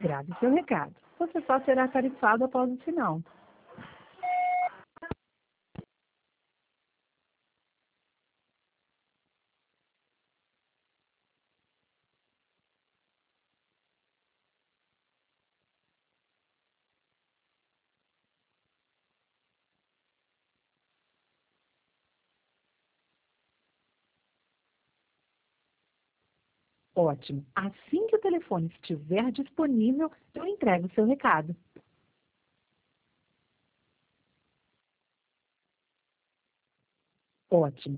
Grave seu recado. Você só será tarifado após o sinal. Ótimo. Assim que o telefone estiver disponível, eu entrego o seu recado. Ótimo.